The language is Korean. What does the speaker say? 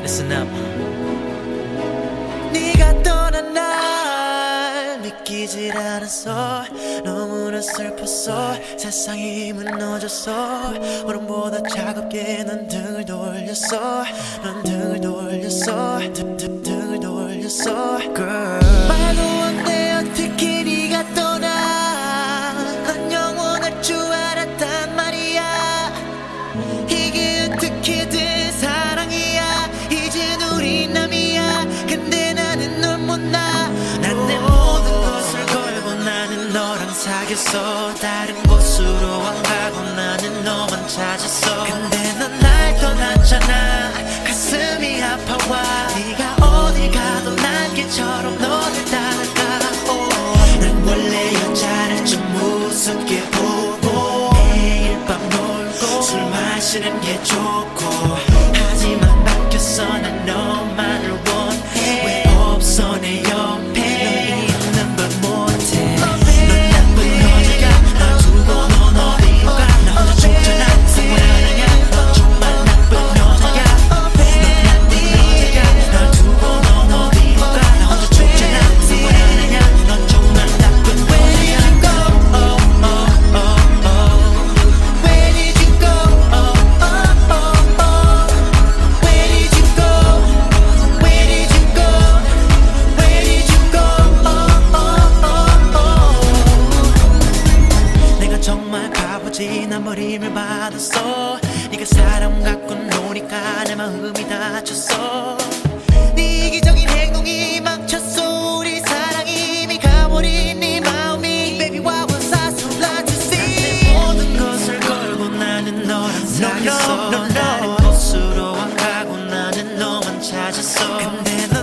Listen up. 네가 떠난 날 믿기질 않았어. 너무나 슬펐어. 세상이 무너졌어. 얼음보다 차갑게 넌 등을 돌렸어. 넌 등을 돌렸어. 등을 돌렸어. Girl, 말도 안 돼 어떻게 네가 떠나. 난 영원할 줄 알았단 말이야. 이게 어떻게 된 사랑이야. 이젠 우리 남이야. 근데 나는 널 못 나. 난 내 모든 것을 걸고 나는 너랑 사귀었어. 다른 곳으로 안 가고 나는 너만 찾았어. 근데 넌 날 떠났잖아. 가슴이 아파와. 네가 어딜 가도 난 개처럼 너를 따라가. 난 원래 여자를 좀 무섭게 보고 매일 밤 놀고 술 마시는 게 좋고. 하지만 바뀌었어. 난 너만을 원해. 왜 없어 내 옆에. 너 있는 걸 못해. 넌 나쁜 여자야. 널 두고 넌 어디로 가. 나 혼자 죽잖아. 생활하냐. 넌 정말 나쁜 여자야. 넌 나쁜 여자야. 널 두고 넌 어디로 가. 나 혼자 죽잖아. 생활하냐. 넌 정말 나쁜 여자야. Where did you go? Where did you go? Where did you go? Where did you go? 내가 정말 바보지. 난 버림을 받았어. 네가 사람 갖고 노니까 내 마음이 다쳤어. 네 이기적인 행동이 망쳤어. 우리 사랑이 이미 가버린 네 마음이. Baby what was I so blind to see. 내 모든 것을 걸고 나는 너랑 사귀었어. 다른 곳으로 안 가고 나는 너만 찾았어. 근데 너